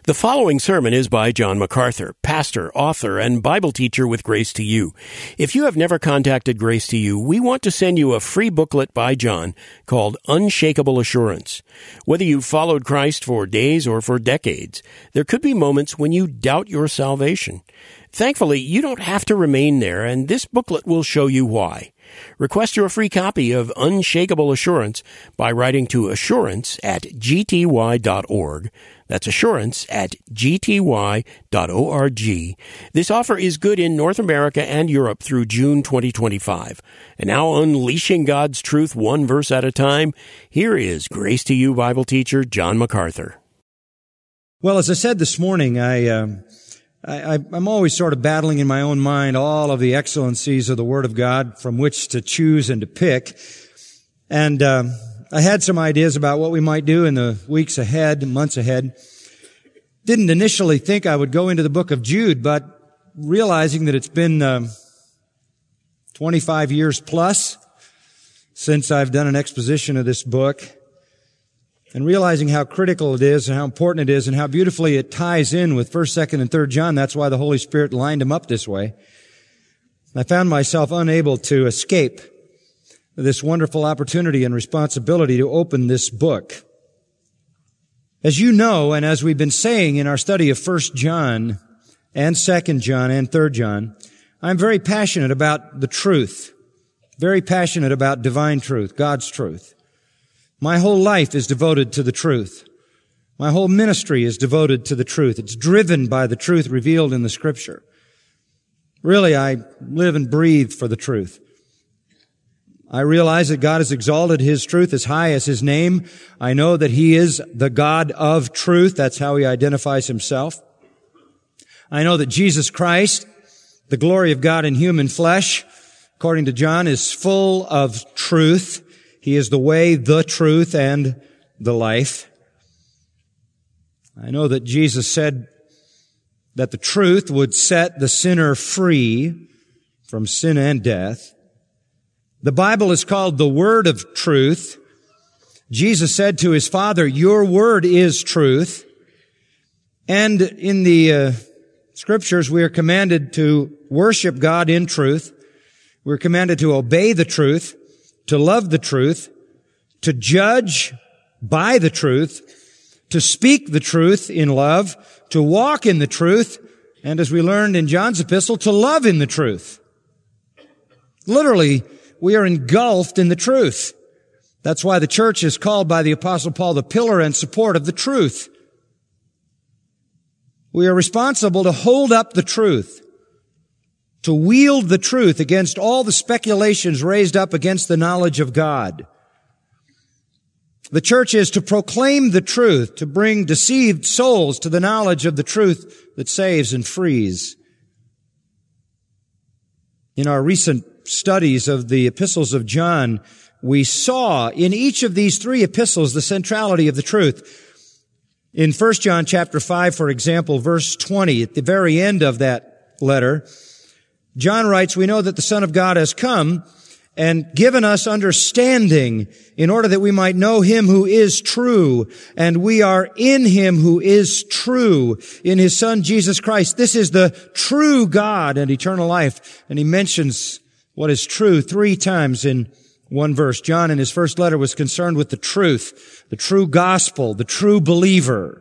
The following sermon is by John MacArthur, pastor, author, and Bible teacher with Grace to You. If you have never contacted Grace to You, we want to send you a free booklet by John called Unshakable Assurance. Whether you've followed Christ for days or for decades, there could be moments when you doubt your salvation. Thankfully, you don't have to remain there, and this booklet will show you why. Request your free copy of Unshakable Assurance by writing to assurance@gty.org. That's assurance@gty.org. This offer is good in North America and Europe through June 2025. And now, unleashing God's truth one verse at a time, here is Grace to You Bible teacher John MacArthur. Well, as I said this morning, I'm always sort of battling in my own mind all of the excellencies of the Word of God from which to choose and to pick. And I had some ideas about what we might do in the weeks ahead, months ahead. Didn't initially think I would go into the book of Jude, but realizing that it's been 25 years plus since I've done an exposition of this book, and realizing how critical it is and how important it is and how beautifully it ties in with 1st, 2nd, and 3rd John. That's why the Holy Spirit lined them up this way. I found myself unable to escape this wonderful opportunity and responsibility to open this book. As you know, and as we've been saying in our study of 1st John and 2nd John and 3rd John, I'm very passionate about the truth, very passionate about divine truth, God's truth. My whole life is devoted to the truth. My whole ministry is devoted to the truth. It's driven by the truth revealed in the Scripture. Really, I live and breathe for the truth. I realize that God has exalted His truth as high as His name. I know that He is the God of truth. That's how He identifies Himself. I know that Jesus Christ, the glory of God in human flesh, according to John, is full of truth. He is the way, the truth, and the life. I know that Jesus said that the truth would set the sinner free from sin and death. The Bible is called the Word of Truth. Jesus said to His Father, "Your Word is truth." And in the Scriptures, we are commanded to worship God in truth. We're commanded to obey the truth, to love the truth, to judge by the truth, to speak the truth in love, to walk in the truth, and as we learned in John's epistle, to love in the truth. Literally, we are engulfed in the truth. That's why the church is called by the Apostle Paul the pillar and support of the truth. We are responsible to hold up the truth, to wield the truth against all the speculations raised up against the knowledge of God. The church is to proclaim the truth, to bring deceived souls to the knowledge of the truth that saves and frees. In our recent studies of the epistles of John, we saw in each of these three epistles the centrality of the truth. In 1 John chapter 5, for example, verse 20, at the very end of that letter, John writes, "We know that the Son of God has come and given us understanding in order that we might know Him who is true. And we are in Him who is true, in His Son Jesus Christ. This is the true God and eternal life." And he mentions what is true 3 times in one verse. John in his first letter was concerned with the truth, the true gospel, the true believer.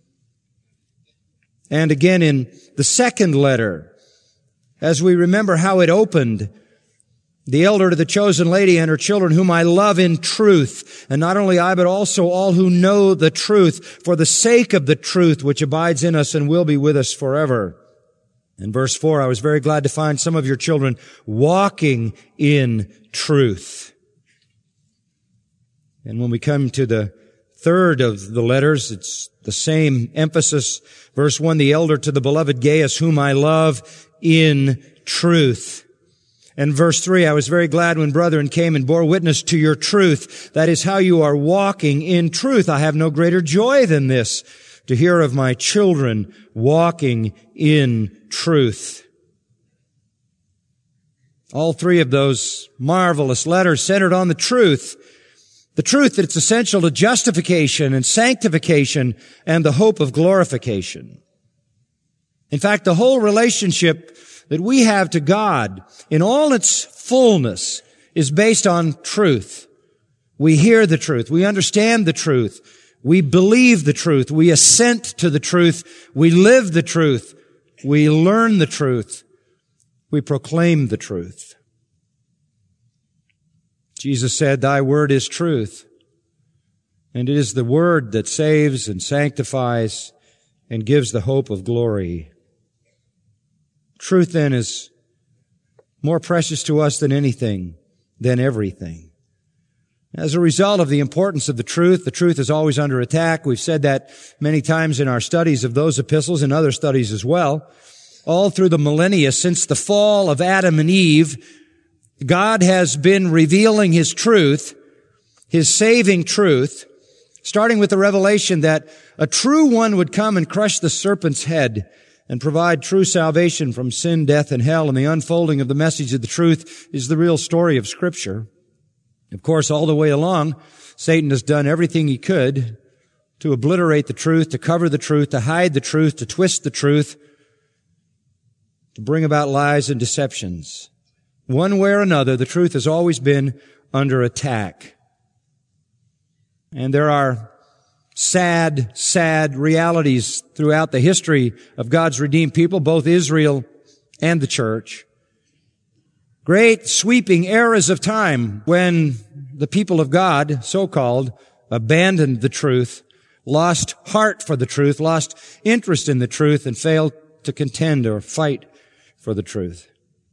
And again in the second letter, as we remember how it opened, "The elder to the chosen lady and her children, whom I love in truth, and not only I, but also all who know the truth, for the sake of the truth which abides in us and will be with us forever." In verse 4, "I was very glad to find some of your children walking in truth." And when we come to the third of the letters, it's the same emphasis. Verse 1, "The elder to the beloved Gaius, whom I love in truth." And verse 3, "I was very glad when brethren came and bore witness to your truth. That is how you are walking in truth. I have no greater joy than this, to hear of my children walking in truth." All three of those marvelous letters centered on the truth. The truth that's essential to justification and sanctification and the hope of glorification. In fact, the whole relationship that we have to God in all its fullness is based on truth. We hear the truth. We understand the truth. We believe the truth. We assent to the truth. We live the truth. We learn the truth. We proclaim the truth. Jesus said, "Thy word is truth." And it is the word that saves and sanctifies and gives the hope of glory. Truth then is more precious to us than anything, than everything. As a result of the importance of the truth is always under attack. We've said that many times in our studies of those epistles and other studies as well. All through the millennia since the fall of Adam and Eve, God has been revealing His truth, His saving truth, starting with the revelation that a true one would come and crush the serpent's head and provide true salvation from sin, death, and hell. And the unfolding of the message of the truth is the real story of Scripture. Of course, all the way along, Satan has done everything he could to obliterate the truth, to cover the truth, to hide the truth, to twist the truth, to bring about lies and deceptions. One way or another, the truth has always been under attack. And there are sad realities throughout the history of God's redeemed people, both Israel and the church. Great sweeping eras of time when the people of God, so-called, abandoned the truth, lost heart for the truth, lost interest in the truth, and failed to contend or fight for the truth.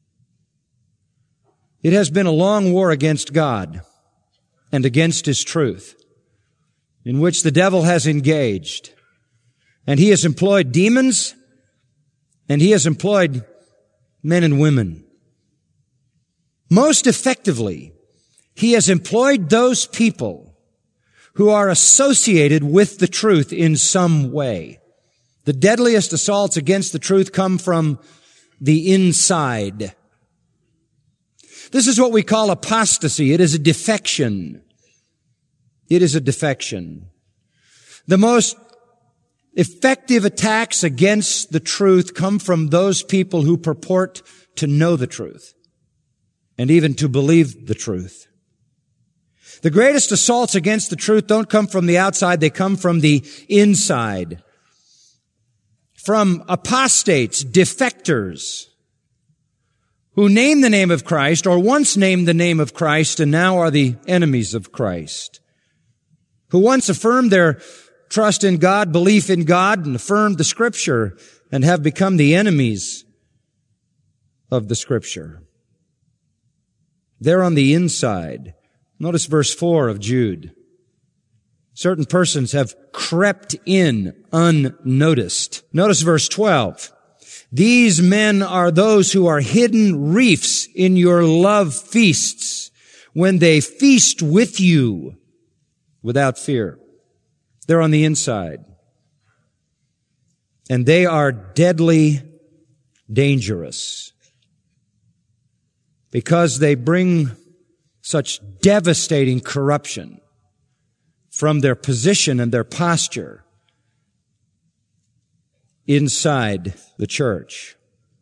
It has been a long war against God and against His truth, in which the devil has engaged. And he has employed demons, and he has employed men and women. Most effectively, he has employed those people who are associated with the truth in some way. The deadliest assaults against the truth come from the inside. This is what we call apostasy. It is a defection. It is a defection. The most effective attacks against the truth come from those people who purport to know the truth and even to believe the truth. The greatest assaults against the truth don't come from the outside, they come from the inside. From apostates, defectors, who name the name of Christ or once named the name of Christ and now are the enemies of Christ. Who once affirmed their trust in God, belief in God, and affirmed the Scripture and have become the enemies of the Scripture. They're on the inside. Notice verse 4 of Jude. Certain persons have crept in unnoticed. Notice verse 12. These men are those who are hidden reefs in your love feasts when they feast with you without fear. They're on the inside. And they are deadly dangerous because they bring such devastating corruption from their position and their posture inside the church.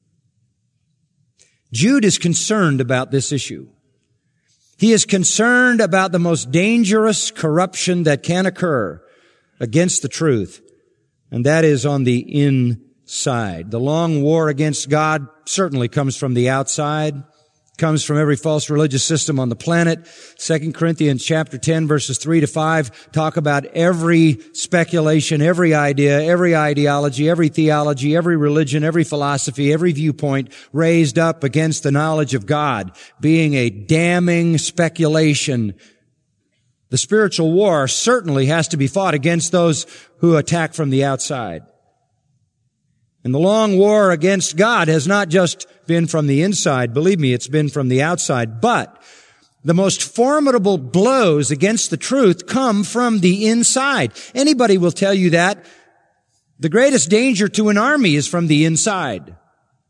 Jude is concerned about this issue. He is concerned about the most dangerous corruption that can occur against the truth, and that is on the inside. The long war against God certainly comes from the outside, comes from every false religious system on the planet. 2 Corinthians chapter 10 verses 3 to 5 talk about every speculation, every idea, every ideology, every theology, every religion, every philosophy, every viewpoint raised up against the knowledge of God being a damning speculation. The spiritual war certainly has to be fought against those who attack from the outside. And the long war against God has not just been from the inside. Believe me, it's been from the outside. But the most formidable blows against the truth come from the inside. Anybody will tell you that. The greatest danger to an army is from the inside.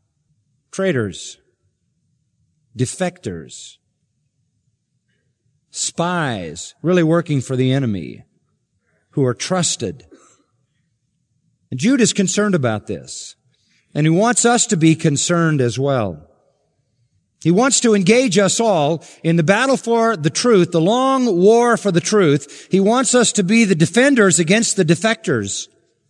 Traitors, defectors, spies, really working for the enemy, who are trusted. And Jude is concerned about this, and he wants us to be concerned as well. He wants to engage us all in the battle for the truth, the long war for the truth. He wants us to be the defenders against the defectors.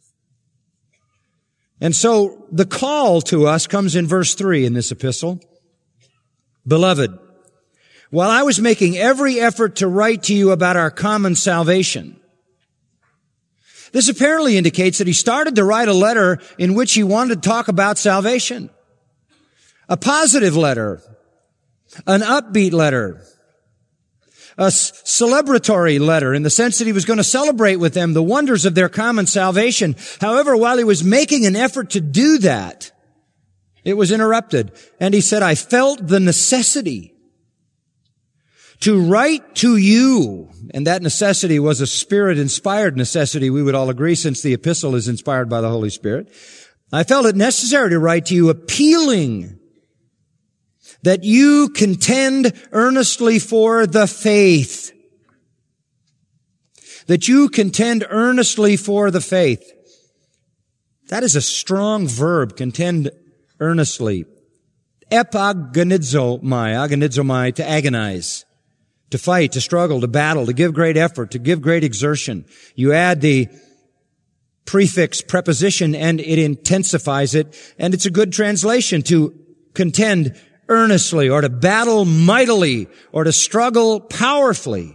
And so the call to us comes in verse 3 in this epistle. Beloved, while I was making every effort to write to you about our common salvation. This apparently indicates that he started to write a letter in which he wanted to talk about salvation. A positive letter. An upbeat letter, a celebratory letter in the sense that he was going to celebrate with them the wonders of their common salvation. However, while he was making an effort to do that, it was interrupted. And he said, I felt the necessity to write to you. And that necessity was a Spirit-inspired necessity, we would all agree, since the epistle is inspired by the Holy Spirit. I felt it necessary to write to you appealing that you contend earnestly for the faith. That you contend earnestly for the faith. That is a strong verb, contend earnestly. Agonizomai, to agonize, to fight, to struggle, to battle, to give great effort, to give great exertion. You add the prefix preposition and it intensifies it, and it's a good translation, to contend earnestly, or to battle mightily, or to struggle powerfully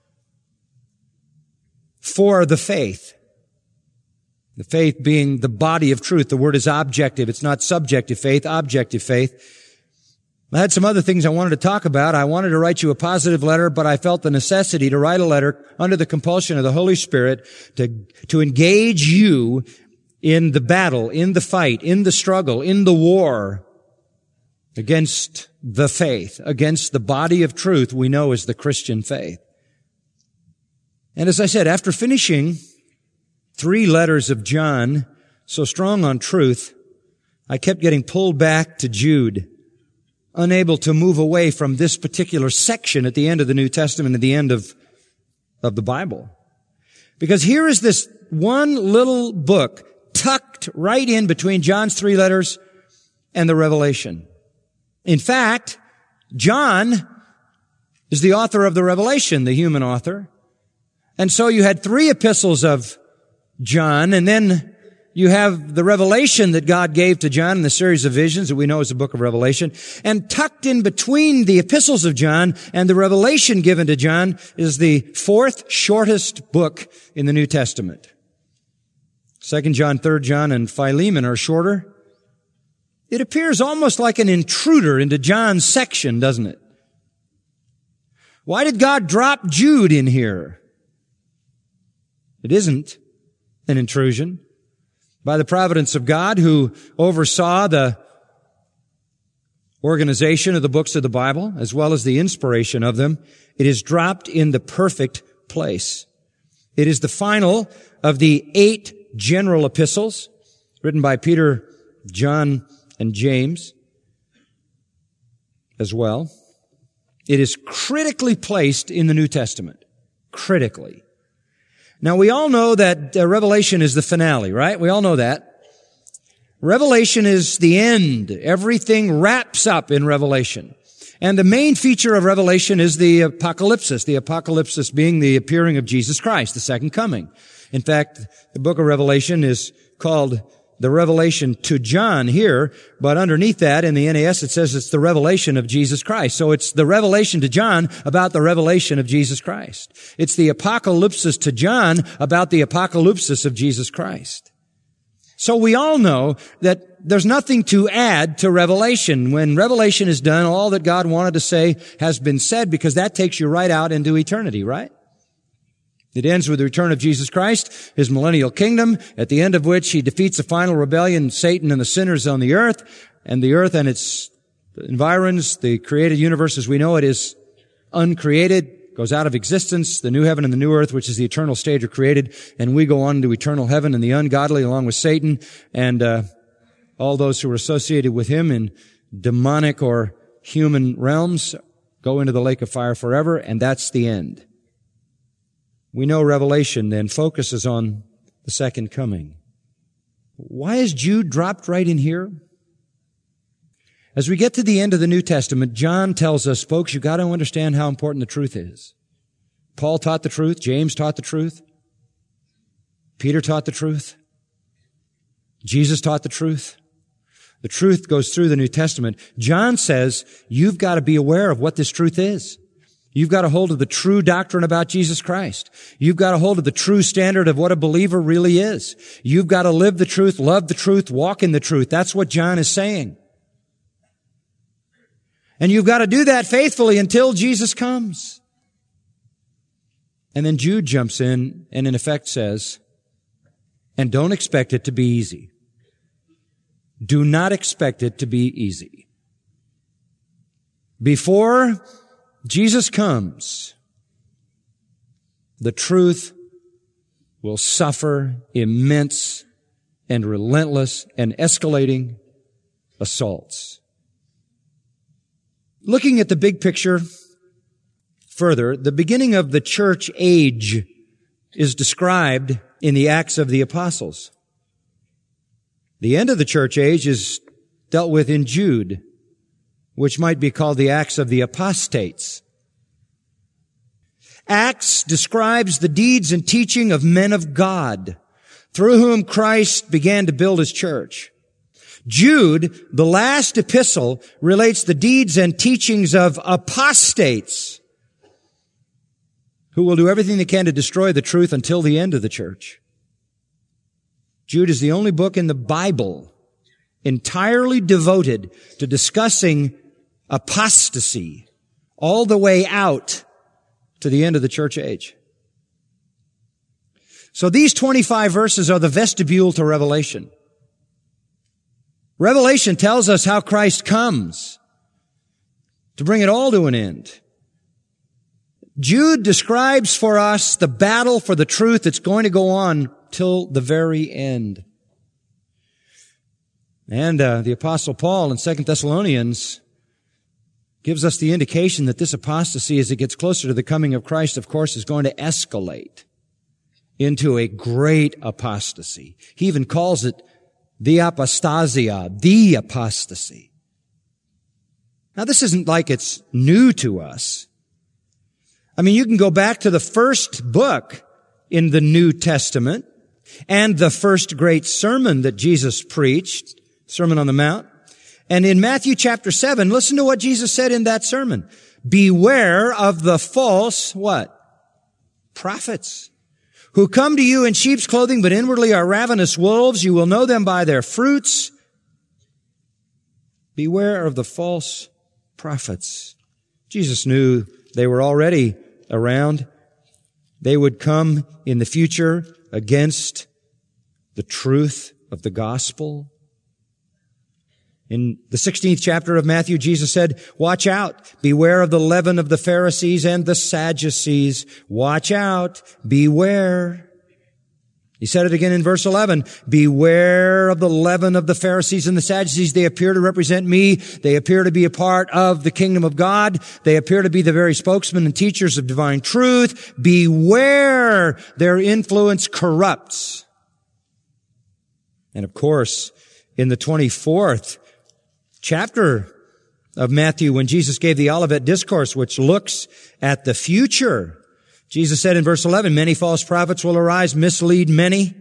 for the faith. The faith being the body of truth. The word is objective. It's not subjective faith, objective faith. I had some other things I wanted to talk about. I wanted to write you a positive letter, but I felt the necessity to write a letter under the compulsion of the Holy Spirit to engage you in the battle, in the fight, in the struggle, in the war against the faith, against the body of truth we know as the Christian faith. And as I said, after finishing 3 letters of John, so strong on truth, I kept getting pulled back to Jude, unable to move away from this particular section at the end of the New Testament, at the end of the Bible. Because here is this one little book tucked right in between John's 3 letters and the Revelation. In fact, John is the author of the Revelation, the human author. And so you had 3 epistles of John, and then you have the revelation that God gave to John in the series of visions that we know as the book of Revelation. And tucked in between the epistles of John and the revelation given to John is the 4th shortest book in the New Testament. 2 John, 3 John, and Philemon are shorter. It appears almost like an intruder into John's section, doesn't it? Why did God drop Jude in here? It isn't an intrusion. By the providence of God, who oversaw the organization of the books of the Bible, as well as the inspiration of them, it is dropped in the perfect place. It is the final of the 8 general epistles written by Peter, John, and James as well. It is critically placed in the New Testament. Critically. Now we all know that Revelation is the finale, right? We all know that. Revelation is the end. Everything wraps up in Revelation. And the main feature of Revelation is the apocalypsis being the appearing of Jesus Christ, the second coming. In fact, the book of Revelation is called the revelation to John here, but underneath that in the NAS it says it's the revelation of Jesus Christ. So it's the revelation to John about the revelation of Jesus Christ. It's the apocalypsis to John about the apocalypsis of Jesus Christ. So we all know that there's nothing to add to Revelation. When Revelation is done, all that God wanted to say has been said, because that takes you right out into eternity, right? It ends with the return of Jesus Christ, His millennial kingdom, at the end of which He defeats the final rebellion, Satan and the sinners on the earth and its environs. The created universe as we know it is uncreated, goes out of existence. The new heaven and the new earth, which is the eternal state, are created, and we go on to eternal heaven, and the ungodly along with Satan and all those who are associated with him in demonic or human realms go into the lake of fire forever, and that's the end. We know Revelation then focuses on the second coming. Why is Jude dropped right in here? As we get to the end of the New Testament, John tells us, folks, you've got to understand how important the truth is. Paul taught the truth. James taught the truth. Peter taught the truth. Jesus taught the truth. The truth goes through the New Testament. John says, you've got to be aware of what this truth is. You've got a hold of the true doctrine about Jesus Christ. You've got a hold of the true standard of what a believer really is. You've got to live the truth, love the truth, walk in the truth. That's what John is saying. And you've got to do that faithfully until Jesus comes. And then Jude jumps in and in effect says, and don't expect it to be easy. Do not expect it to be easy. Before Jesus comes, the truth will suffer immense and relentless and escalating assaults. Looking at the big picture further, the beginning of the church age is described in the Acts of the Apostles. The end of the church age is dealt with in Jude, which might be called the Acts of the Apostates. Acts describes the deeds and teaching of men of God, through whom Christ began to build His church. Jude, the last epistle, relates the deeds and teachings of apostates, who will do everything they can to destroy the truth until the end of the church. Jude is the only book in the Bible entirely devoted to discussing apostasy all the way out to the end of the church age. So these 25 verses are the vestibule to Revelation. Revelation tells us how Christ comes to bring it all to an end. Jude describes for us the battle for the truth that's going to go on till the very end. And the Apostle Paul in 2 Thessalonians gives us the indication that this apostasy, as it gets closer to the coming of Christ, of course, is going to escalate into a great apostasy. He even calls it the apostasia, the apostasy. Now, this isn't like it's new to us. I mean, you can go back to the first book in the New Testament and the first great sermon that Jesus preached, Sermon on the Mount. And in Matthew chapter 7, listen to what Jesus said in that sermon. Beware of the false, what? Prophets, who come to you in sheep's clothing, but inwardly are ravenous wolves. You will know them by their fruits. Beware of the false prophets. Jesus knew they were already around. They would come in the future against the truth of the gospel. In the 16th chapter of Matthew, Jesus said, watch out, beware of the leaven of the Pharisees and the Sadducees. Watch out, beware. He said it again in verse 11, beware of the leaven of the Pharisees and the Sadducees. They appear to represent me. They appear to be a part of the kingdom of God. They appear to be the very spokesmen and teachers of divine truth. Beware, their influence corrupts. And of course, in the 24th chapter of Matthew, when Jesus gave the Olivet Discourse, which looks at the future, Jesus said in verse 11, many false prophets will arise, mislead many.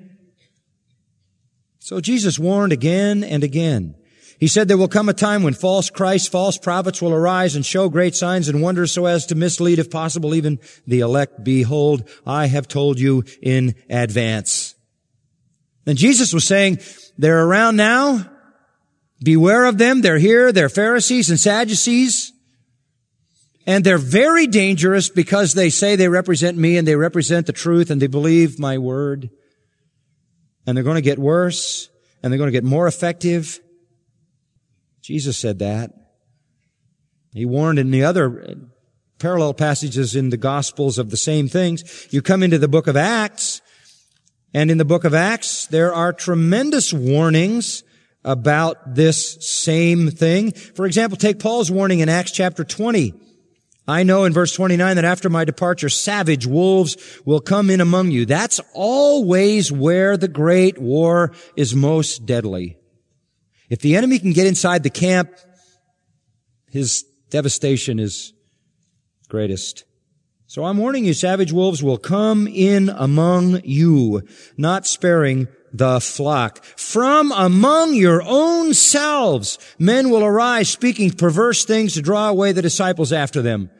So Jesus warned again and again. He said there will come a time when false Christs, false prophets will arise and show great signs and wonders so as to mislead, if possible, even the elect. Behold, I have told you in advance. And Jesus was saying, they're around now. Beware of them. They're here. They're Pharisees and Sadducees. And they're very dangerous because they say they represent me and they represent the truth and they believe my word. And they're going to get worse and they're going to get more effective. Jesus said that. He warned in the other parallel passages in the Gospels of the same things. You come into the book of Acts, and in the book of Acts, there are tremendous warnings about this same thing. For example, take Paul's warning in Acts chapter 20. I know in verse 29 that after my departure, savage wolves will come in among you. That's always where the great war is most deadly. If the enemy can get inside the camp, his devastation is greatest. So I'm warning you, savage wolves will come in among you, not sparing the flock. From among your own selves, men will arise speaking perverse things to draw away the disciples after them.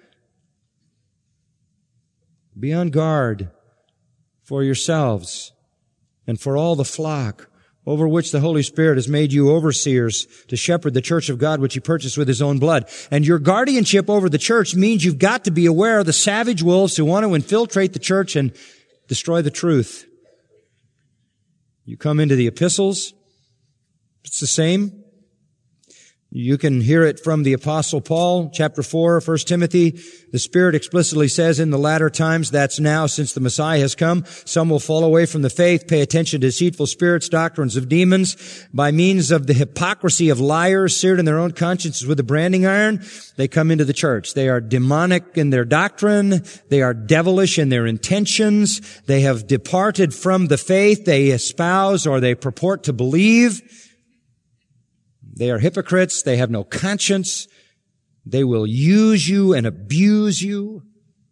Be on guard for yourselves and for all the flock over which the Holy Spirit has made you overseers to shepherd the church of God, which He purchased with His own blood. And your guardianship over the church means you've got to be aware of the savage wolves who want to infiltrate the church and destroy the truth. You come into the epistles, it's the same. You can hear it from the Apostle Paul, chapter 4, 1 Timothy. The Spirit explicitly says in the latter times, that's now since the Messiah has come, some will fall away from the faith, pay attention to deceitful spirits, doctrines of demons, by means of the hypocrisy of liars seared in their own consciences with a branding iron. They come into the church. They are demonic in their doctrine. They are devilish in their intentions. They have departed from the faith they espouse or they purport to believe. They are hypocrites. They have no conscience. They will use you and abuse you.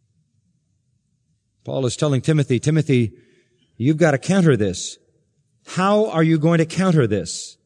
Paul is telling Timothy, Timothy, you've got to counter this. How are you going to counter this?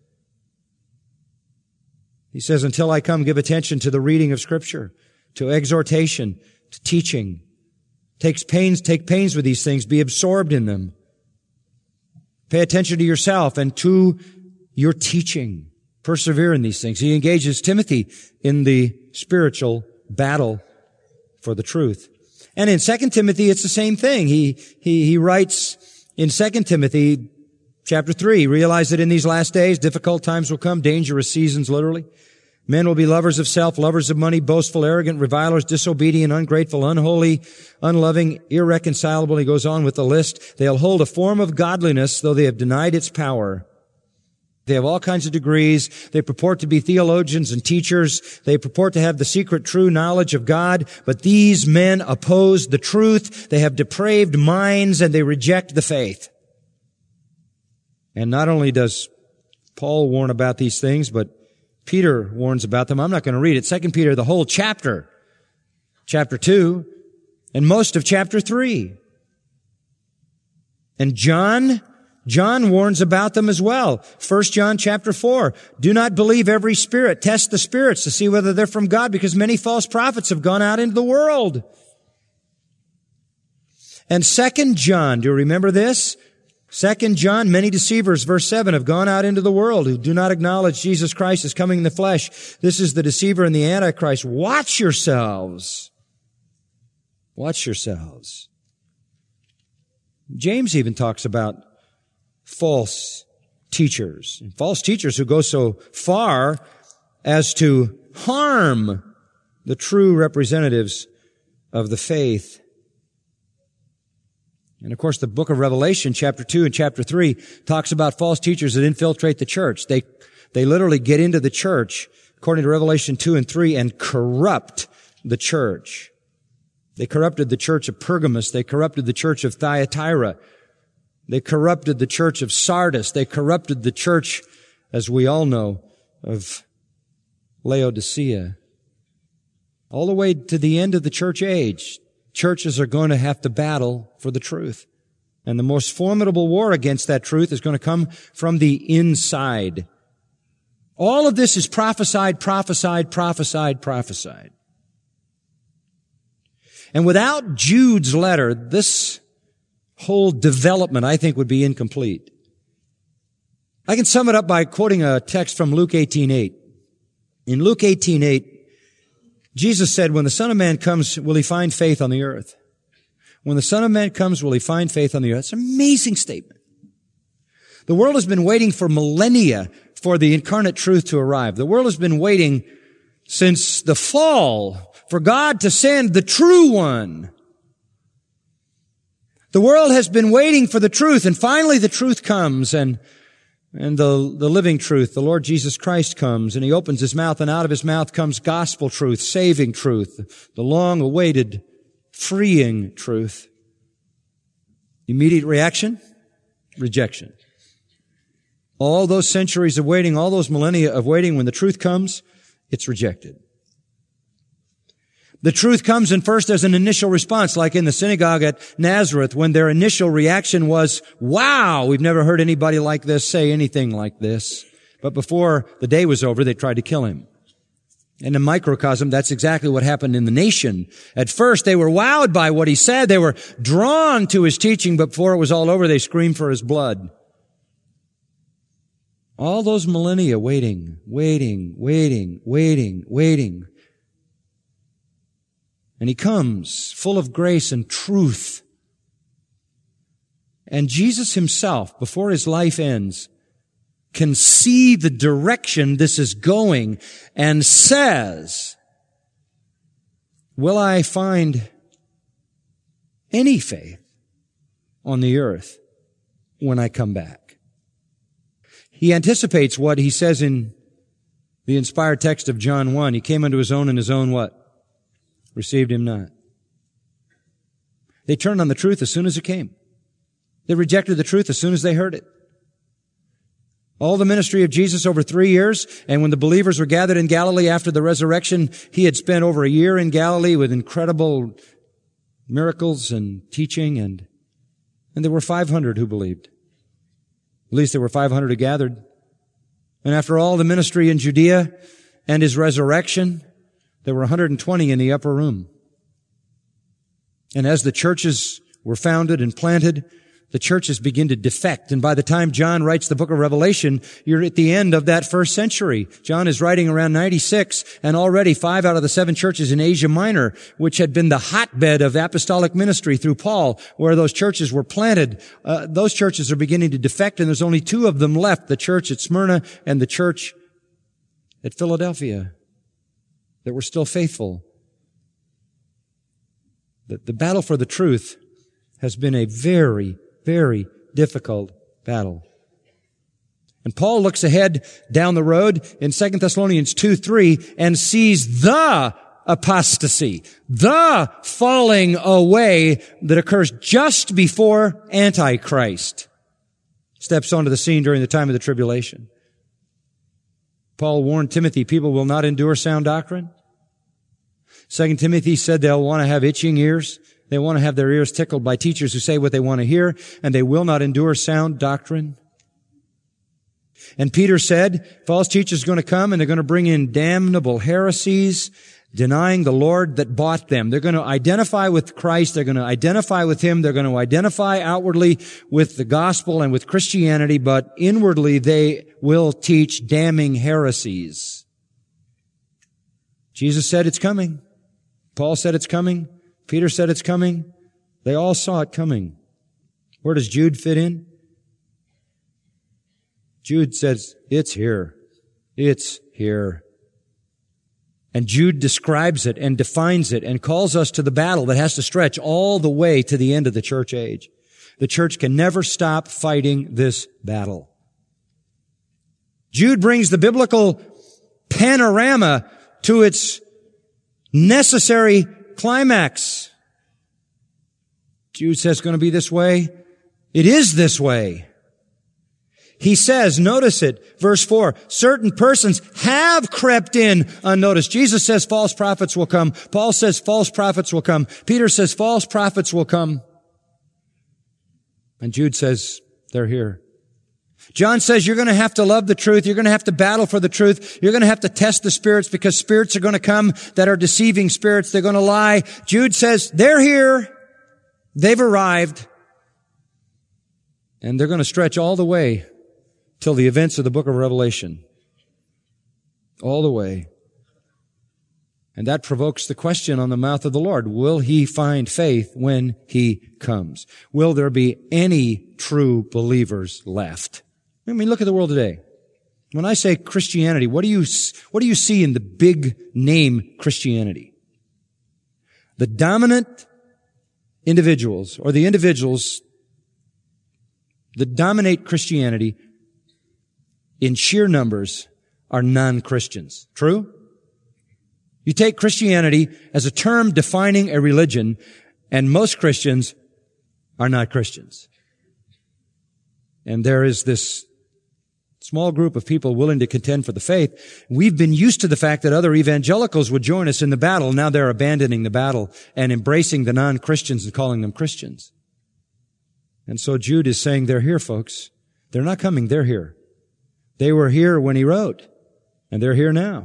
He says, until I come, give attention to the reading of Scripture, to exhortation, to teaching. Take pains with these things. Be absorbed in them. Pay attention to yourself and to your teaching. Persevere in these things. He engages Timothy in the spiritual battle for the truth. And in 2 Timothy, it's the same thing. He writes in 2 Timothy chapter 3, realize that in these last days, difficult times will come, dangerous seasons, literally. Men will be lovers of self, lovers of money, boastful, arrogant, revilers, disobedient, ungrateful, unholy, unloving, irreconcilable. He goes on with the list. They'll hold a form of godliness, though they have denied its power. They have all kinds of degrees. They purport to be theologians and teachers. They purport to have the secret true knowledge of God. But these men oppose the truth. They have depraved minds and they reject the faith. And not only does Paul warn about these things, but Peter warns about them. I'm not going to read it. 2 Peter, the whole chapter 2, and most of chapter 3. And John warns about them as well. 1 John chapter 4. Do not believe every spirit. Test the spirits to see whether they're from God, because many false prophets have gone out into the world. And 2 John, do you remember this? 2 John, many deceivers, verse 7, have gone out into the world who do not acknowledge Jesus Christ as coming in the flesh. This is the deceiver and the Antichrist. Watch yourselves. Watch yourselves. James even talks about false teachers who go so far as to harm the true representatives of the faith. And of course, the book of Revelation, chapter 2 and chapter 3, talks about false teachers that infiltrate the church. They literally get into the church, according to Revelation 2 and 3, and corrupt the church. They corrupted the church of Pergamos. They corrupted the church of Thyatira. They corrupted the church of Sardis. They corrupted the church, as we all know, of Laodicea. All the way to the end of the church age, churches are going to have to battle for the truth. And the most formidable war against that truth is going to come from the inside. All of this is prophesied. And without Jude's letter, this whole development, I think, would be incomplete. I can sum it up by quoting a text from Luke 18:8. In Luke 18:8, Jesus said, when the Son of Man comes, will He find faith on the earth? When the Son of Man comes, will He find faith on the earth? It's an amazing statement. The world has been waiting for millennia for the incarnate truth to arrive. The world has been waiting since the fall for God to send the true one. The world has been waiting for the truth, and finally the truth comes, and And the living truth, the Lord Jesus Christ comes, and He opens His mouth, and out of His mouth comes gospel truth, saving truth, the long-awaited, freeing truth. Immediate reaction? Rejection. All those centuries of waiting, all those millennia of waiting, when the truth comes, it's rejected. The truth comes in first as an initial response, like in the synagogue at Nazareth, when their initial reaction was, wow, we've never heard anybody like this say anything like this. But before the day was over, they tried to kill Him. In a microcosm, that's exactly what happened in the nation. At first, they were wowed by what He said. They were drawn to His teaching, but before it was all over, they screamed for His blood. All those millennia waiting. And He comes full of grace and truth. And Jesus Himself, before His life ends, can see the direction this is going and says, will I find any faith on the earth when I come back? He anticipates what He says in the inspired text of John 1. He came unto His own, and His own what? Received Him not. They turned on the truth as soon as it came. They rejected the truth as soon as they heard it. All the ministry of Jesus over 3 years, and when the believers were gathered in Galilee after the resurrection, He had spent over a year in Galilee with incredible miracles and teaching, and there were 500 who believed. At least there were 500 who gathered. And after all the ministry in Judea and His resurrection, there were 120 in the upper room. And as the churches were founded and planted, the churches begin to defect. And by the time John writes the book of Revelation, you're at the end of that first century. John is writing around 96, and already 5 out of the 7 churches in Asia Minor, which had been the hotbed of apostolic ministry through Paul, where those churches were planted, those churches are beginning to defect, and there's only 2 of them left, the church at Smyrna and the church at Philadelphia, that were still faithful. The battle for the truth has been a very, very difficult battle. And Paul looks ahead down the road in 2 Thessalonians 2:3 and sees the apostasy, the falling away that occurs just before Antichrist steps onto the scene during the time of the tribulation. Paul warned Timothy, people will not endure sound doctrine. 2 Timothy said they'll want to have itching ears. They want to have their ears tickled by teachers who say what they want to hear, and they will not endure sound doctrine. And Peter said, false teachers are going to come, and they're going to bring in damnable heresies, denying the Lord that bought them. They're going to identify with Christ. They're going to identify with Him. They're going to identify outwardly with the gospel and with Christianity, but inwardly they will teach damning heresies. Jesus said it's coming. Paul said it's coming. Peter said it's coming. They all saw it coming. Where does Jude fit in? Jude says, it's here. It's here. And Jude describes it and defines it and calls us to the battle that has to stretch all the way to the end of the church age. The church can never stop fighting this battle. Jude brings the biblical panorama to its necessary climax. Jude says it's going to be this way. It is this way. He says, notice it, verse 4, certain persons have crept in unnoticed. Jesus says false prophets will come. Paul says false prophets will come. Peter says false prophets will come. And Jude says they're here. John says you're going to have to love the truth. You're going to have to battle for the truth. You're going to have to test the spirits because spirits are going to come that are deceiving spirits. They're going to lie. Jude says they're here. They've arrived. And they're going to stretch all the way till the events of the book of Revelation. All the way. And that provokes the question on the mouth of the Lord. Will He find faith when He comes? Will there be any true believers left? I mean, look at the world today. When I say Christianity, what do you see in the big name Christianity? The dominant individuals, or the individuals that dominate Christianity, in sheer numbers, are non-Christians. True? You take Christianity as a term defining a religion, and most Christians are not Christians. And there is this small group of people willing to contend for the faith. We've been used to the fact that other evangelicals would join us in the battle. Now they're abandoning the battle and embracing the non-Christians and calling them Christians. And so Jude is saying, they're here, folks. They're not coming, they're here. They were here when he wrote, and they're here now.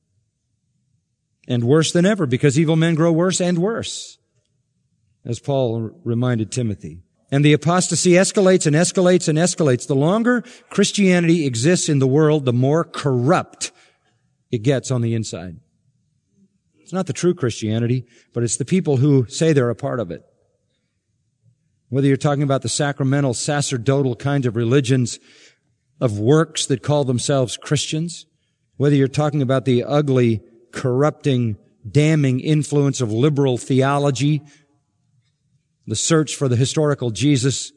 And worse than ever, because evil men grow worse and worse, as Paul reminded Timothy. And the apostasy escalates and escalates and escalates. The longer Christianity exists in the world, the more corrupt it gets on the inside. It's not the true Christianity, but it's the people who say they're a part of it. Whether you're talking about the sacramental, sacerdotal kinds of religions of works that call themselves Christians, whether you're talking about the ugly, corrupting, damning influence of liberal theology, the search for the historical Jesus,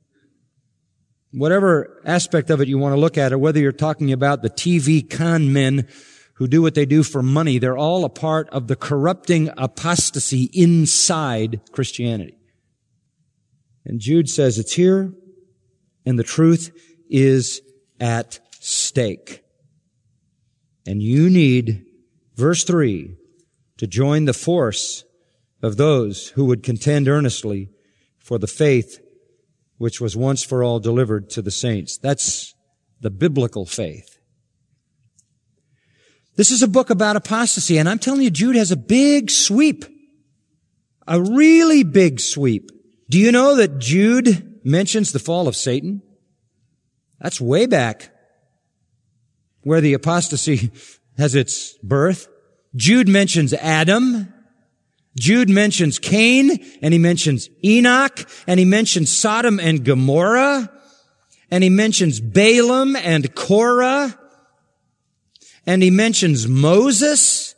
whatever aspect of it you want to look at, or whether you're talking about the TV con men who do what they do for money, they're all a part of the corrupting apostasy inside Christianity. And Jude says it's here, and the truth is at stake. And you need, verse 3, to join the force of those who would contend earnestly for the faith which was once for all delivered to the saints. That's the biblical faith. This is a book about apostasy, and I'm telling you, Jude has a big sweep. A really big sweep. Do you know that Jude mentions the fall of Satan? That's way back where the apostasy has its birth. Jude mentions Adam. Jude mentions Cain, and he mentions Enoch, and he mentions Sodom and Gomorrah, and he mentions Balaam and Korah, and he mentions Moses.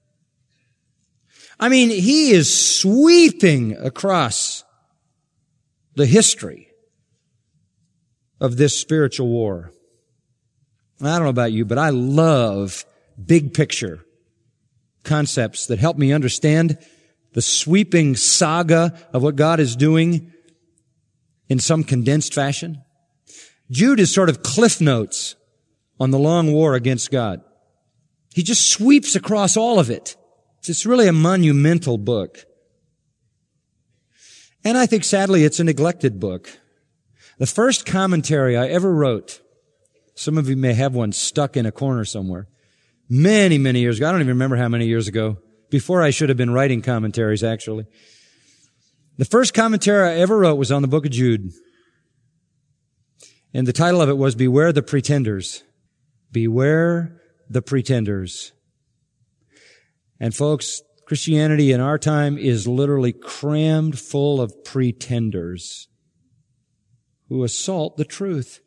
I mean, he is sweeping across the history of this spiritual war. I don't know about you, but I love big picture concepts that help me understand the sweeping saga of what God is doing in some condensed fashion. Jude is sort of cliff notes on the long war against God. He just sweeps across all of it. It's really a monumental book. And I think, sadly, it's a neglected book. The first commentary I ever wrote, some of you may have one stuck in a corner somewhere, many, many years ago. I don't even remember how many years ago. Before I should have been writing commentaries, actually. The first commentary I ever wrote was on the book of Jude. And the title of it was Beware the Pretenders. Beware the Pretenders. And folks, Christianity in our time is literally crammed full of pretenders who assault the truth.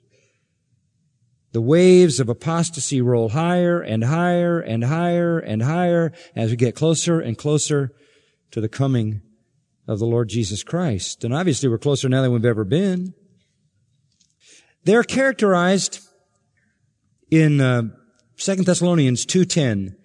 The waves of apostasy roll higher and higher and higher and higher as we get closer and closer to the coming of the Lord Jesus Christ. And obviously we're closer now than we've ever been. They're characterized in 2 Thessalonians 2:10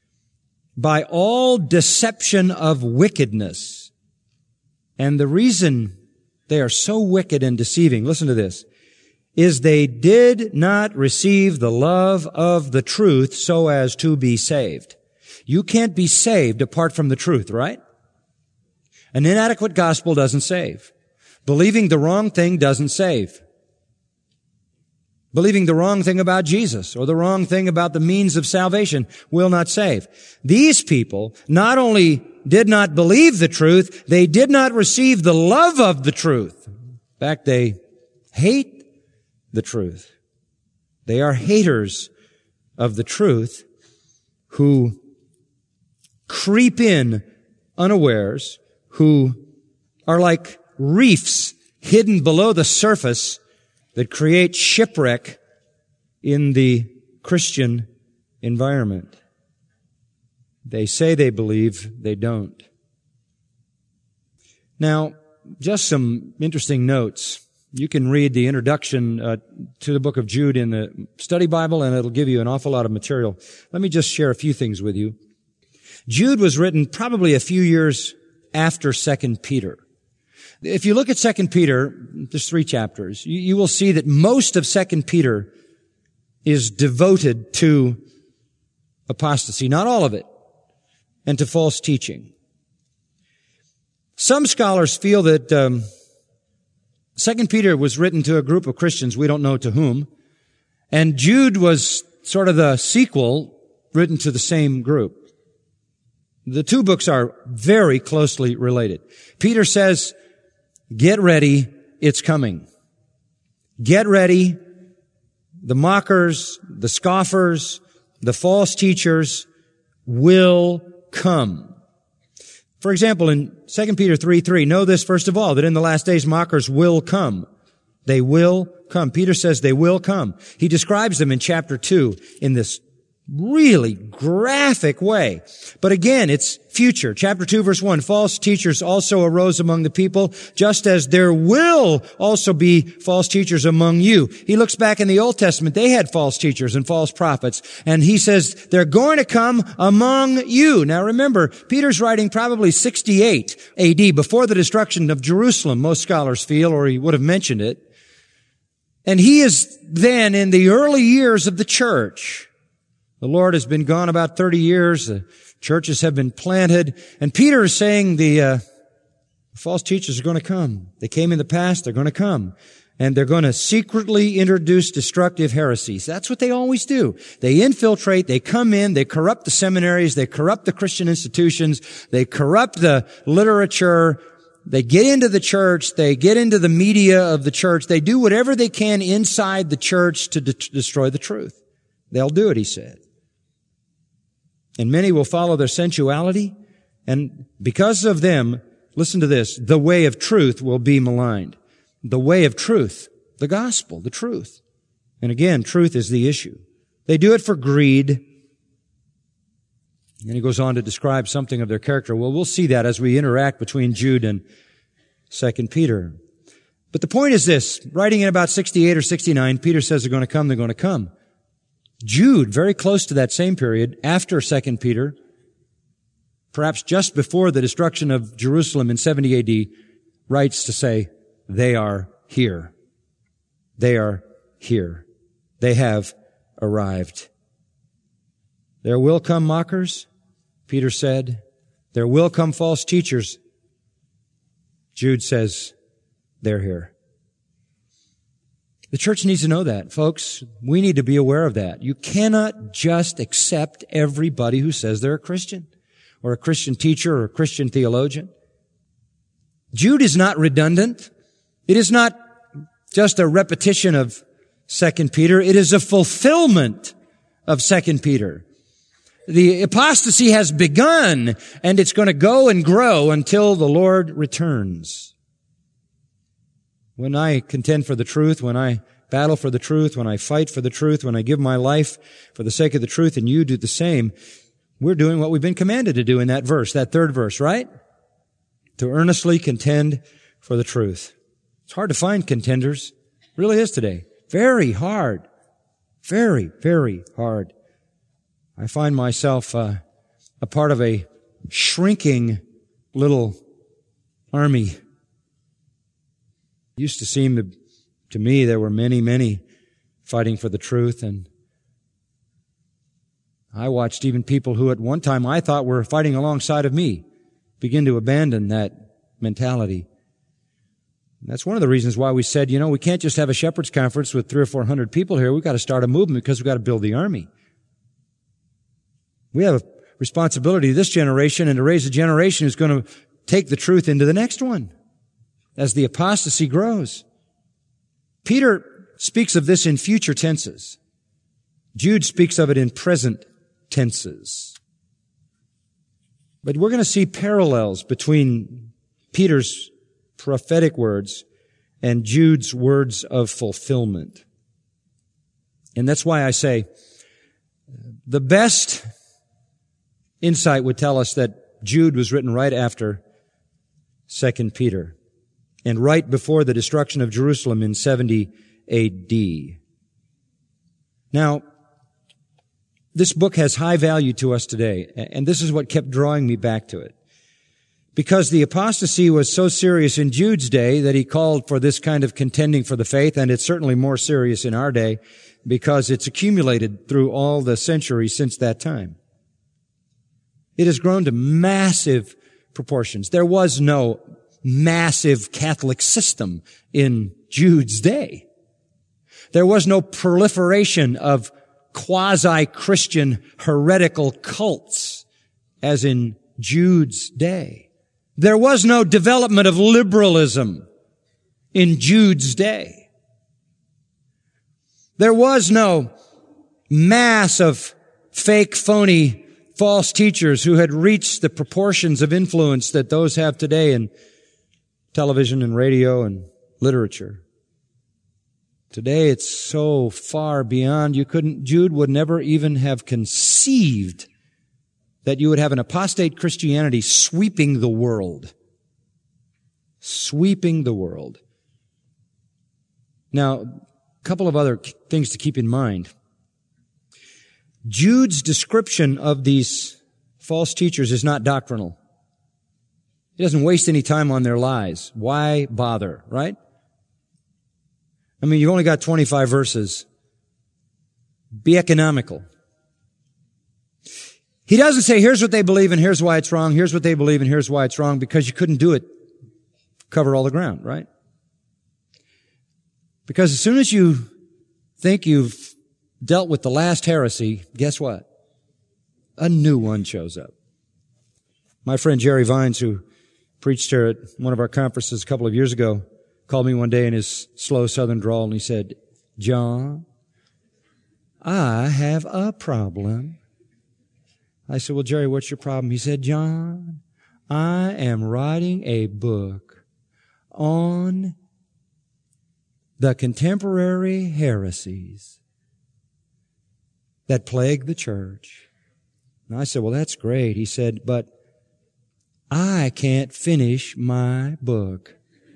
by all deception of wickedness. And the reason they are so wicked and deceiving, listen to this, is they did not receive the love of the truth so as to be saved. You can't be saved apart from the truth, right? An inadequate gospel doesn't save. Believing the wrong thing doesn't save. Believing the wrong thing about Jesus or the wrong thing about the means of salvation will not save. These people not only did not believe the truth, they did not receive the love of the truth. In fact, they hate the truth. They are haters of the truth who creep in unawares, who are like reefs hidden below the surface that create shipwreck in the Christian environment. They say they believe, they don't. Now, just some interesting notes You can read the introduction to the book of Jude in the study Bible, and it'll give you an awful lot of material. Let me just share a few things with you. Jude was written probably a few years after 2 Peter. If you look at 2 Peter, there's 3 chapters, you will see that most of 2 Peter is devoted to apostasy, not all of it, and to false teaching. Some scholars feel that 2 Peter was written to a group of Christians, we don't know to whom, and Jude was sort of the sequel written to the same group. The 2 books are very closely related. Peter says, get ready, it's coming. Get ready. The mockers, the scoffers, the false teachers will come. For example, in 2 Peter 3:3, know this first of all, that in the last days mockers will come. They will come. Peter says they will come. He describes them in chapter 2 in this really graphic way. But again, it's future. Chapter 2, verse 1, false teachers also arose among the people, just as there will also be false teachers among you. He looks back in the Old Testament. They had false teachers and false prophets. And he says, they're going to come among you. Now remember, Peter's writing probably 68 AD, before the destruction of Jerusalem, most scholars feel, or he would have mentioned it. And he is then in the early years of the church. The Lord has been gone about 30 years. The churches have been planted. And Peter is saying the false teachers are going to come. They came in the past. They're going to come. And they're going to secretly introduce destructive heresies. That's what they always do. They infiltrate. They come in. They corrupt the seminaries. They corrupt the Christian institutions. They corrupt the literature. They get into the church. They get into the media of the church. They do whatever they can inside the church to destroy the truth. They'll do it, he said. And many will follow their sensuality, and because of them, listen to this, the way of truth will be maligned. The way of truth, the gospel, the truth. And again, truth is the issue. They do it for greed. And he goes on to describe something of their character. Well, we'll see that as we interact between Jude and 2 Peter. But the point is this, writing in about 68 or 69, Peter says they're going to come, they're going to come. Jude, very close to that same period, after 2 Peter, perhaps just before the destruction of Jerusalem in 70 AD, writes to say, they are here. They are here. They have arrived. There will come mockers, Peter said. There will come false teachers. Jude says, they're here. The church needs to know that, folks. We need to be aware of that. You cannot just accept everybody who says they're a Christian, or a Christian teacher, or a Christian theologian. Jude is not redundant. It is not just a repetition of 2 Peter. It is a fulfillment of 2 Peter. The apostasy has begun, and it's going to go and grow until the Lord returns. When I contend for the truth, when I battle for the truth, when I fight for the truth, when I give my life for the sake of the truth, and you do the same, we're doing what we've been commanded to do in that verse, that third verse, right? To earnestly contend for the truth. It's hard to find contenders. It really is today. Very hard. Very, very hard. I find myself a part of a shrinking little army. It used to seem to me there were many, many fighting for the truth, and I watched even people who at one time I thought were fighting alongside of me begin to abandon that mentality. And that's one of the reasons why we said, we can't just have a shepherd's conference with 300 or 400 people here. We've got to start a movement because we've got to build the army. We have a responsibility to this generation and to raise a generation who's going to take the truth into the next one as the apostasy grows. Peter speaks of this in future tenses. Jude speaks of it in present tenses. But we're going to see parallels between Peter's prophetic words and Jude's words of fulfillment. And that's why I say the best insight would tell us that Jude was written right after 2 Peter. and right before the destruction of Jerusalem in 70 A.D. Now, this book has high value to us today, and this is what kept drawing me back to it. Because the apostasy was so serious in Jude's day that he called for this kind of contending for the faith, and it's certainly more serious in our day because it's accumulated through all the centuries since that time. It has grown to massive proportions. There was no massive Catholic system in Jude's day. There was no proliferation of quasi-Christian heretical cults as in Jude's day. There was no development of liberalism in Jude's day. There was no mass of fake, phony, false teachers who had reached the proportions of influence that those have today in television and radio and literature. Today it's so far beyond Jude would never even have conceived that you would have an apostate Christianity sweeping the world. Sweeping the world. Now, a couple of other things to keep in mind. Jude's description of these false teachers is not doctrinal. He doesn't waste any time on their lies. Why bother, right? I mean, you've only got 25 verses. Be economical. He doesn't say, here's what they believe and here's why it's wrong, here's what they believe and here's why it's wrong, because you couldn't do it, cover all the ground, right? Because as soon as you think you've dealt with the last heresy, guess what? A new one shows up. My friend Jerry Vines, who preached here at one of our conferences a couple of years ago, called me one day in his slow southern drawl and he said, "John, I have a problem." I said, "Well, Jerry, what's your problem?" He said, "John, I am writing a book on the contemporary heresies that plague the church." And I said, "Well, that's great." He said, "But I can't finish my book."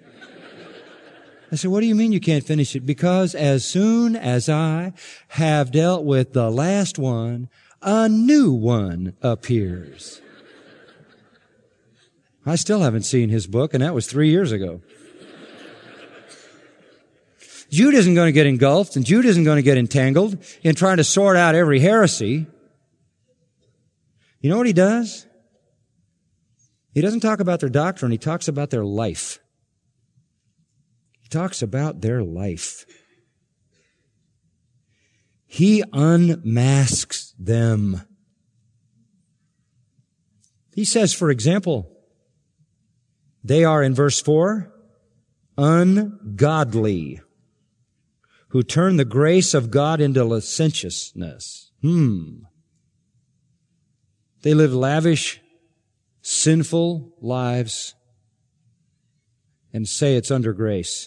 I said, "What do you mean you can't finish it?" "Because as soon as I have dealt with the last one, a new one appears." I still haven't seen his book, and that was 3 years ago. Jude isn't going to get engulfed, and Jude isn't going to get entangled in trying to sort out every heresy. You know what he does? He doesn't talk about their doctrine, he talks about their life. He talks about their life. He unmasks them. He says, for example, they are, in verse 4, ungodly, who turn the grace of God into licentiousness. They live lavish, sinful lives and say it's under grace.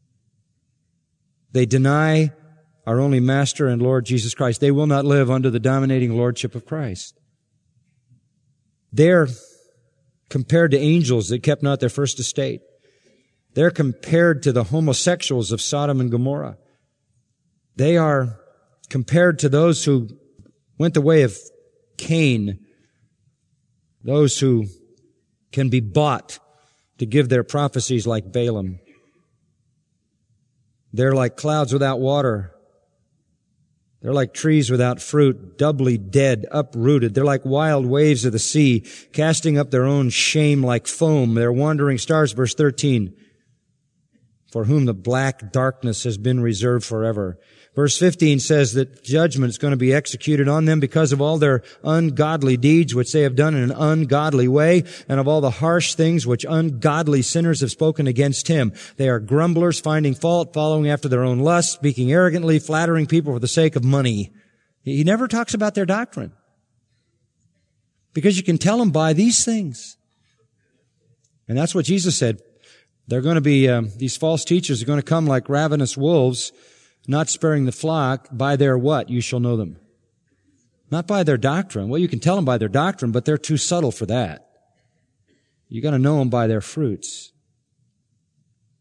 They deny our only Master and Lord Jesus Christ. They will not live under the dominating lordship of Christ. They're compared to angels that kept not their first estate. They're compared to the homosexuals of Sodom and Gomorrah. They are compared to those who went the way of Cain, those who can be bought to give their prophecies like Balaam. They're like clouds without water. They're like trees without fruit, doubly dead, uprooted. They're like wild waves of the sea, casting up their own shame like foam. They're wandering stars, verse 13, for whom the black darkness has been reserved forever. Verse 15 says that judgment is going to be executed on them because of all their ungodly deeds which they have done in an ungodly way, and of all the harsh things which ungodly sinners have spoken against him. They are grumblers, finding fault, following after their own lusts, speaking arrogantly, flattering people for the sake of money. He never talks about their doctrine, because you can tell them by these things. And that's what Jesus said. They're going to be, these false teachers are going to come like ravenous wolves, not sparing the flock. By their what? You shall know them. Not by their doctrine. Well, you can tell them by their doctrine, but they're too subtle for that. You're going to know them by their fruits.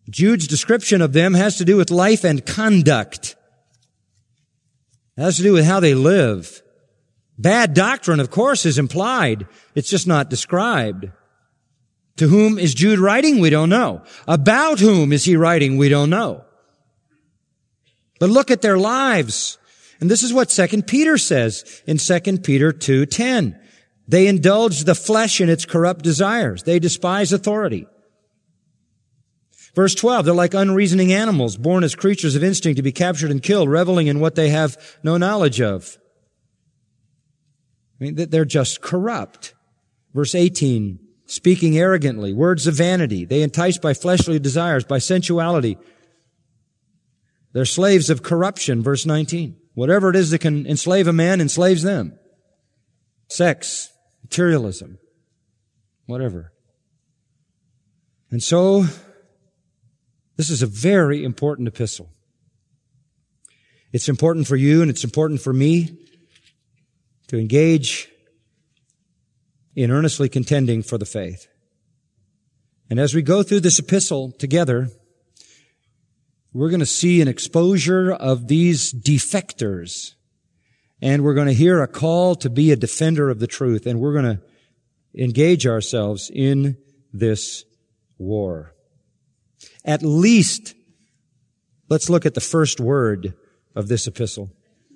Jude's description of them has to do with life and conduct. It has to do with how they live. Bad doctrine, of course, is implied. It's just not described. To whom is Jude writing? We don't know. About whom is he writing? We don't know. But look at their lives. And this is what 2 Peter says in 2 Peter 2:10. They indulge the flesh in its corrupt desires. They despise authority. Verse 12, they're like unreasoning animals, born as creatures of instinct to be captured and killed, reveling in what they have no knowledge of. I mean, they're just corrupt. Verse 18, speaking arrogantly, words of vanity. They entice by fleshly desires, by sensuality. They're slaves of corruption, verse 19. Whatever it is that can enslave a man enslaves them. Sex, materialism, whatever. And so, this is a very important epistle. It's important for you and it's important for me to engage in earnestly contending for the faith. And as we go through this epistle together, we're going to see an exposure of these defectors. And we're going to hear a call to be a defender of the truth. And we're going to engage ourselves in this war. At least, let's look at the first word of this epistle.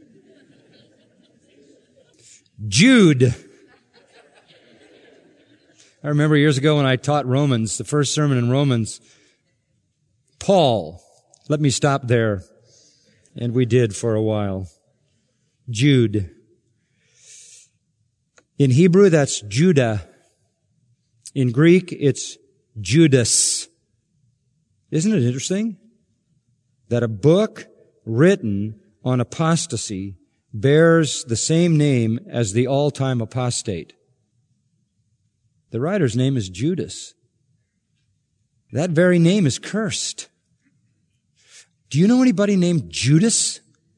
Jude. I remember years ago when I taught Romans, the first sermon in Romans, Paul. Let me stop there. And we did for a while. Jude. In Hebrew, that's Judah. In Greek, it's Judas. Isn't it interesting that a book written on apostasy bears the same name as the all-time apostate? The writer's name is Judas. That very name is cursed. Do you know anybody named Judas?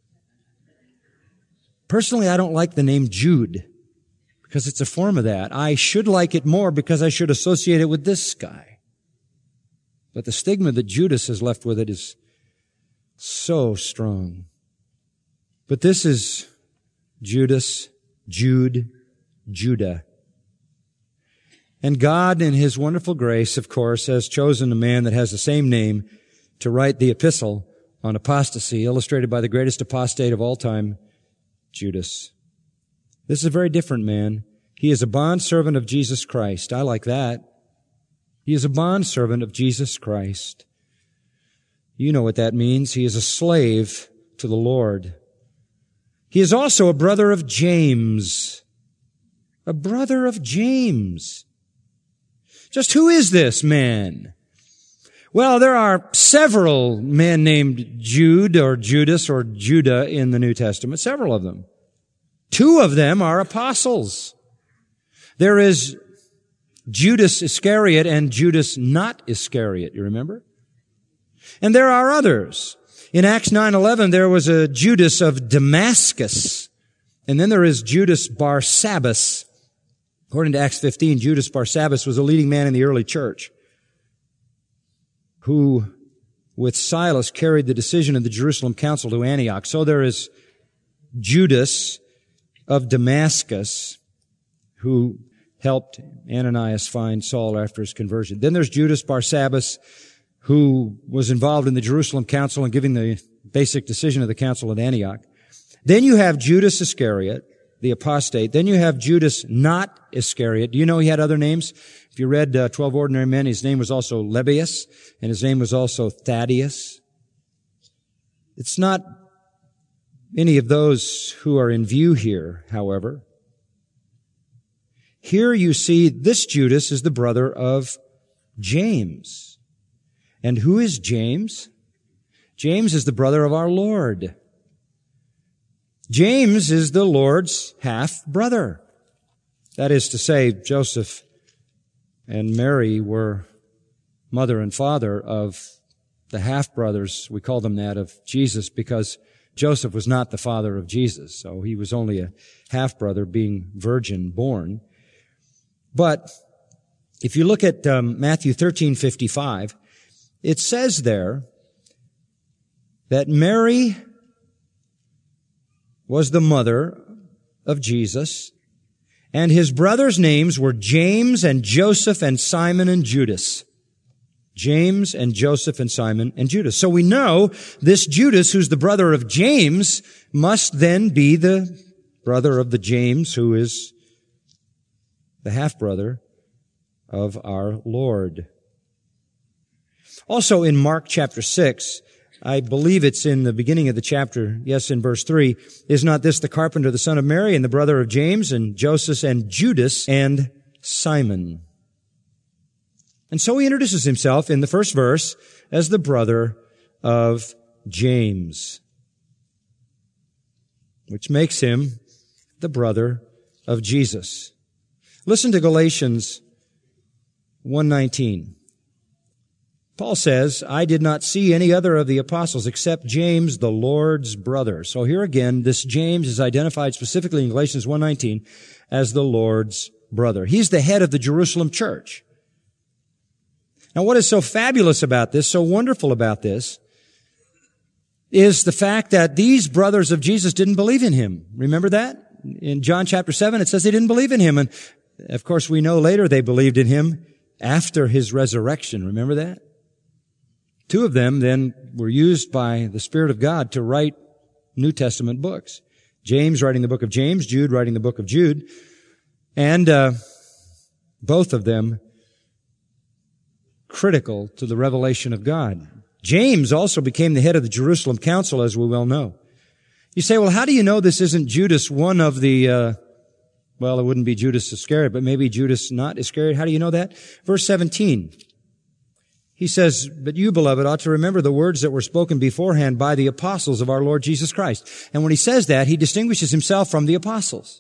Personally, I don't like the name Jude because it's a form of that. I should like it more because I should associate it with this guy. But the stigma that Judas has left with it is so strong. But this is Judas, Jude, Judah. And God, in His wonderful grace, of course, has chosen a man that has the same name to write the epistle on apostasy, illustrated by the greatest apostate of all time, Judas. This is a very different man. He is a bondservant of Jesus Christ. I like that. He is a bondservant of Jesus Christ. You know what that means. He is a slave to the Lord. He is also a brother of James. A brother of James. Just who is this man? Well, there are several men named Jude or Judas or Judah in the New Testament, several of them. Two of them are apostles. There is Judas Iscariot and Judas not Iscariot, you remember? And there are others. In Acts 9:11, there was a Judas of Damascus. And then there is Judas Barsabbas. According to Acts 15, Judas Barsabbas was a leading man in the early church who, with Silas, carried the decision of the Jerusalem Council to Antioch. So there is Judas of Damascus, who helped Ananias find Saul after his conversion. Then there's Judas Barsabbas, who was involved in the Jerusalem Council and giving the basic decision of the council at Antioch. Then you have Judas Iscariot, the apostate. Then you have Judas not Iscariot. Do you know he had other names? If you read 12 Ordinary Men, his name was also Lebbaeus, and his name was also Thaddeus. It's not any of those who are in view here, however. Here you see this Judas is the brother of James. And who is James? James is the brother of our Lord. James is the Lord's half-brother. That is to say, Joseph and Mary were mother and father of the half-brothers. We call them that of Jesus because Joseph was not the father of Jesus. So he was only a half-brother being virgin born. But if you look at Matthew 13:55, it says there that Mary was the mother of Jesus, and his brothers' names were James and Joseph and Simon and Judas. James and Joseph and Simon and Judas. So we know this Judas, who's the brother of James, must then be the brother of the James, who is the half-brother of our Lord. Also in Mark chapter 6, I believe it's in the beginning of the chapter, yes, in verse 3, is not this the carpenter, the son of Mary, and the brother of James and Joseph and Judas and Simon? And so he introduces himself in the first verse as the brother of James, which makes him the brother of Jesus. Listen to Galatians 1:19. Paul says, I did not see any other of the apostles except James, the Lord's brother. So here again, this James is identified specifically in Galatians 1:19 as the Lord's brother. He's the head of the Jerusalem church. Now, what is so fabulous about this, so wonderful about this, is the fact that these brothers of Jesus didn't believe in him. Remember that? In John chapter 7, it says they didn't believe in him. And, of course, we know later they believed in him after his resurrection. Remember that? Two of them then were used by the Spirit of God to write New Testament books. James writing the book of James, Jude writing the book of Jude. And both of them critical to the revelation of God. James also became the head of the Jerusalem Council, as we well know. You say, well, how do you know this isn't Judas, one of the, well, it wouldn't be Judas Iscariot, but maybe Judas not Iscariot. How do you know that? Verse 17. He says, but you, beloved, ought to remember the words that were spoken beforehand by the apostles of our Lord Jesus Christ. And when he says that, he distinguishes himself from the apostles.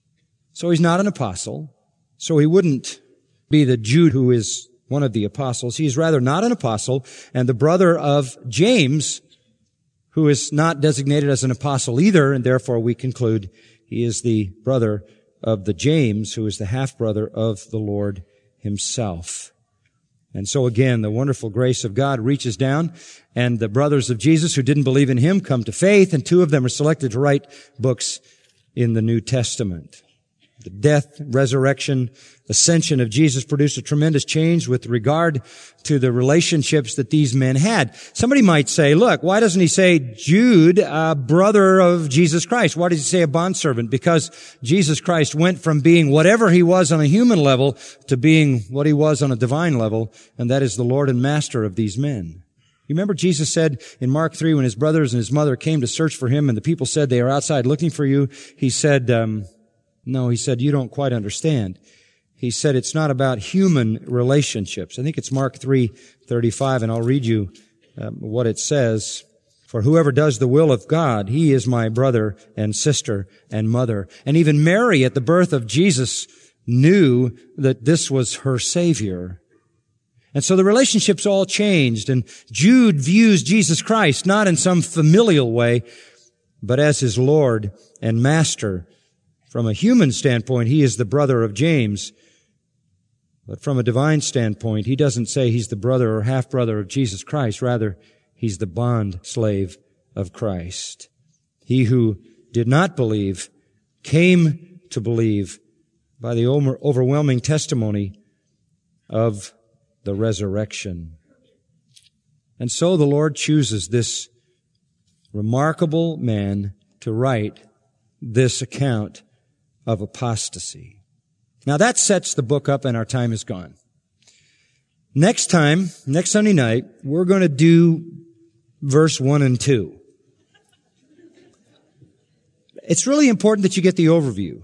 So he's not an apostle. So he wouldn't be the Jude who is one of the apostles. He is rather not an apostle and the brother of James, who is not designated as an apostle either, and therefore we conclude he is the brother of the James, who is the half-brother of the Lord himself. And so again, the wonderful grace of God reaches down, and the brothers of Jesus who didn't believe in him come to faith, and two of them are selected to write books in the New Testament. The death, resurrection, ascension of Jesus produced a tremendous change with regard to the relationships that these men had. Somebody might say, look, why doesn't he say Jude, brother of Jesus Christ? Why does he say a bondservant? Because Jesus Christ went from being whatever he was on a human level to being what he was on a divine level, and that is the Lord and Master of these men. You remember Jesus said in Mark 3 when his brothers and his mother came to search for him and the people said they are outside looking for you, he said, no, he said, you don't quite understand. He said it's not about human relationships. I think it's Mark 3:35, and I'll read you what it says. For whoever does the will of God, he is my brother and sister and mother. And even Mary at the birth of Jesus knew that this was her Savior. And so the relationships all changed, and Jude views Jesus Christ not in some familial way, but as his Lord and Master. From a human standpoint, he is the brother of James. But from a divine standpoint, he doesn't say he's the brother or half-brother of Jesus Christ. Rather, he's the bond slave of Christ. He who did not believe came to believe by the overwhelming testimony of the resurrection. And so the Lord chooses this remarkable man to write this account of apostasy. Now that sets the book up and our time is gone. Next Sunday night, we're going to do verse 1 and 2. It's really important that you get the overview.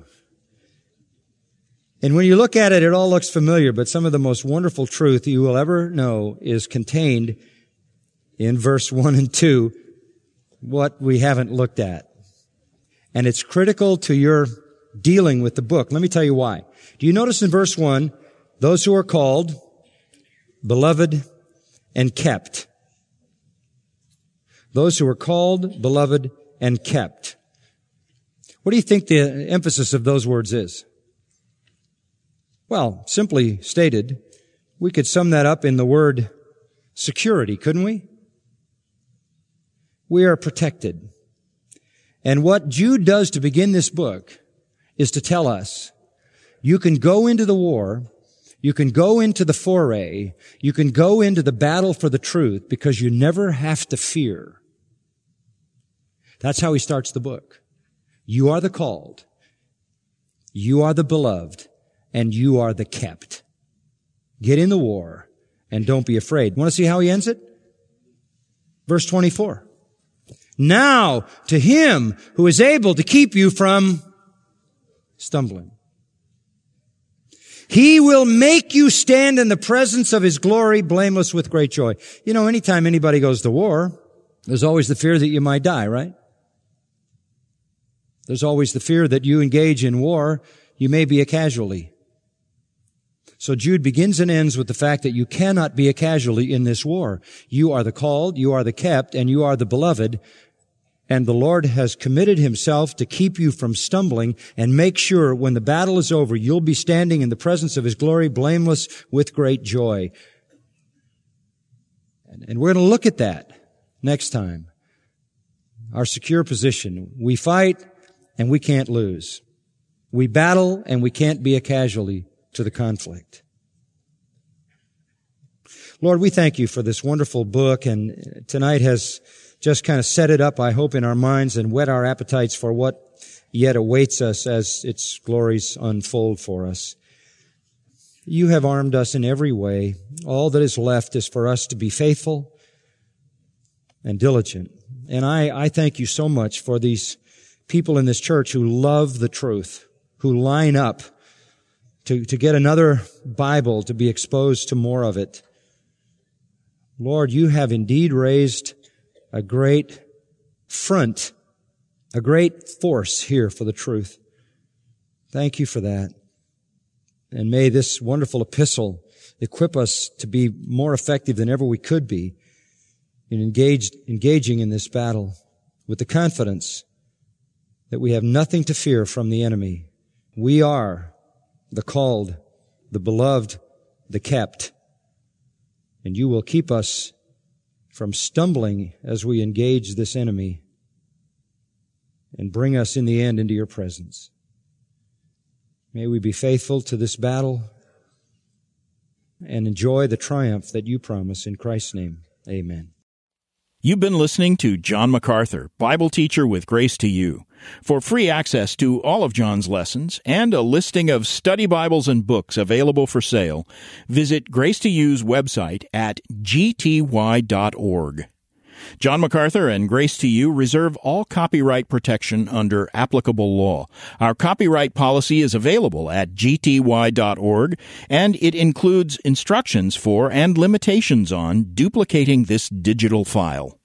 And when you look at it, it all looks familiar, but some of the most wonderful truth you will ever know is contained in verse 1 and 2, what we haven't looked at. And it's critical to your dealing with the book. Let me tell you why. Do you notice in verse 1, those who are called, beloved, and kept? Those who are called, beloved, and kept. What do you think the emphasis of those words is? Well, simply stated, we could sum that up in the word security, couldn't we? We are protected. And what Jude does to begin this book is to tell us, you can go into the war, you can go into the foray, you can go into the battle for the truth because you never have to fear. That's how he starts the book. You are the called, you are the beloved, and you are the kept. Get in the war and don't be afraid. Want to see how he ends it? Verse 24. Now to him who is able to keep you from stumbling. He will make you stand in the presence of his glory, blameless with great joy. You know, anytime anybody goes to war, there's always the fear that you might die, right? There's always the fear that you engage in war, you may be a casualty. So Jude begins and ends with the fact that you cannot be a casualty in this war. You are the called, you are the kept, and you are the beloved. And the Lord has committed himself to keep you from stumbling and make sure when the battle is over, you'll be standing in the presence of his glory, blameless with great joy. And we're going to look at that next time. Our secure position. We fight and we can't lose. We battle and we can't be a casualty to the conflict. Lord, we thank you for this wonderful book, and tonight has just kind of set it up, I hope, in our minds and whet our appetites for what yet awaits us as its glories unfold for us. You have armed us in every way. All that is left is for us to be faithful and diligent. And I thank you so much for these people in this church who love the truth, who line up to get another Bible, to be exposed to more of it. Lord, you have indeed raised a great front, a great force here for the truth. Thank you for that. And may this wonderful epistle equip us to be more effective than ever we could be in engaging in this battle with the confidence that we have nothing to fear from the enemy. We are the called, the beloved, the kept, and you will keep us from stumbling as we engage this enemy and bring us in the end into your presence. May we be faithful to this battle and enjoy the triumph that you promise. In Christ's name, amen. You've been listening to John MacArthur, Bible teacher with Grace to You. For free access to all of John's lessons and a listing of study Bibles and books available for sale, visit Grace to You's website at gty.org. John MacArthur and Grace to You reserve all copyright protection under applicable law. Our copyright policy is available at gty.org, and it includes instructions for and limitations on duplicating this digital file.